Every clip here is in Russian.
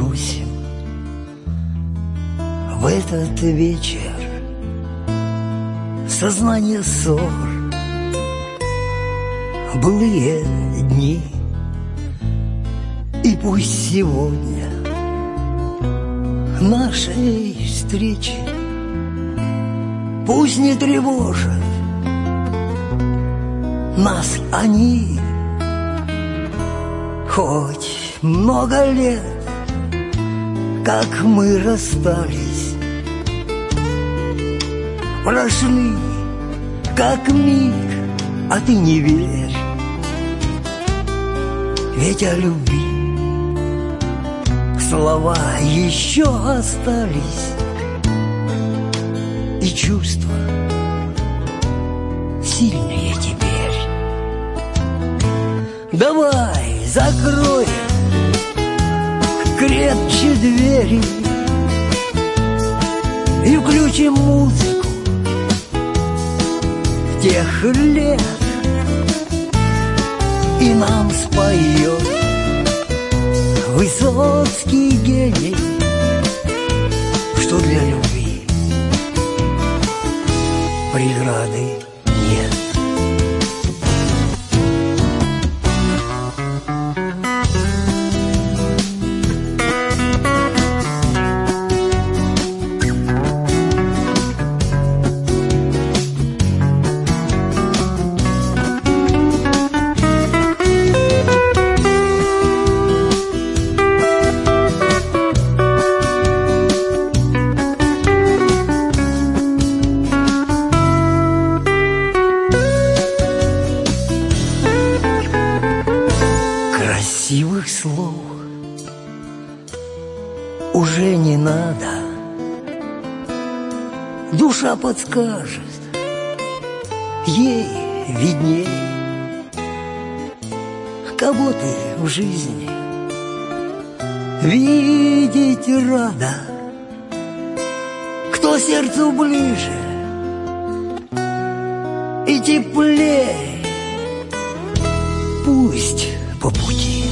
бросим в этот вечер сознание ссор, былые дни. И пусть сегодня нашей встречи пусть не тревожат нас они. Хоть много лет, как мы расстались, прошли, как миг, а ты не верь. Ведь о любви слова еще остались, и чувства сильные теперь. Давай закроем крепче двери и включим музыку тех лет, и нам споет Высоцкий гений, что для любви преграды нет. Красивых слов уже не надо, душа подскажет, ей видней, кого ты в жизни видеть рада, кто сердцу ближе и теплее. Пусть по пути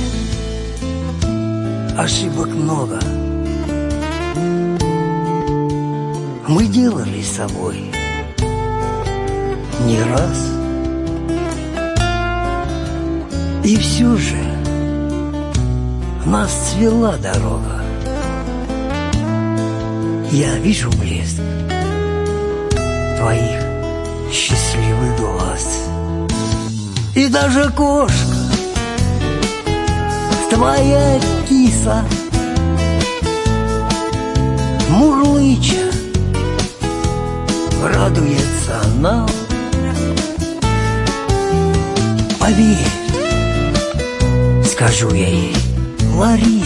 ошибок много мы делали с собой не раз, и все же нас свела дорога. Я вижу блеск твоих счастливых глаз, и даже кошка, твоя киса, мурлыча, радуется нам. Поверь, скажу я ей, Лариса,